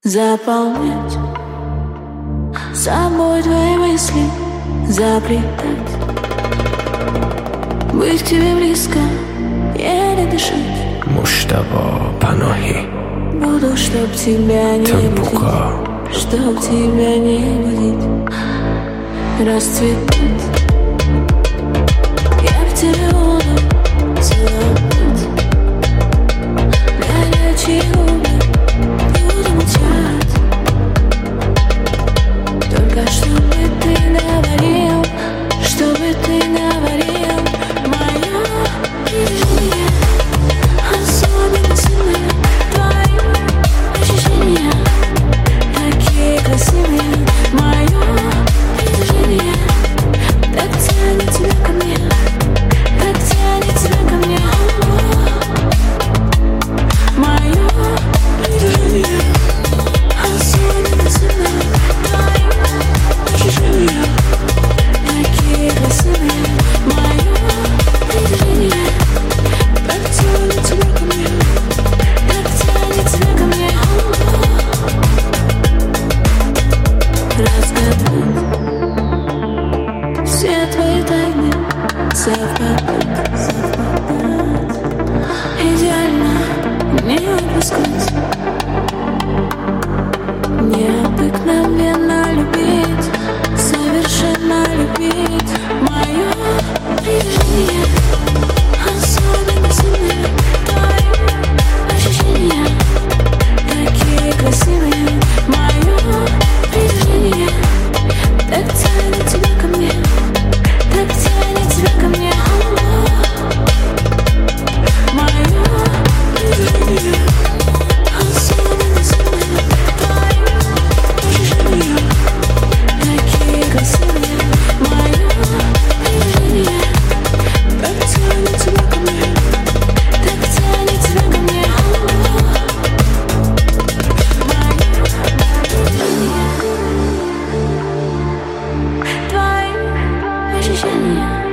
Заполнять собой твои мысли, заплетать, быть к тебе близко, еле дышать. Муштаба Панохи. Буду, чтоб тебя не Темпука. будить, чтоб тебя не будить, расцветать. Я в тебе буду целовать, горячие губы буду молчать. Только чтобы ты говорил, чтобы ты говорил, мое движение особенно сильное. Твои ощущения такие красивые. Мое движение так тянет тебя ко мне, так тянет тебя ко мне. Мое движение особенно сильное. Твои ощущения такие красивые. Мое движение так тянет тебя ко мне, так тянет тебя ко мне. Разгадать все твои тайны, совпадать, идеально не упускать, необыкновенно любить, совершенно любить. Мое движение особенно сильное. Твои ощущения такие красивые. Мое движение так тянет тебя ко мне, так тянет тебя ко мне. Мое движение особенно сильное. Твои ощущения такие красивые. Мое движение так тянет тебя ко мне, так тянет тебя ко мне. Твои ощущения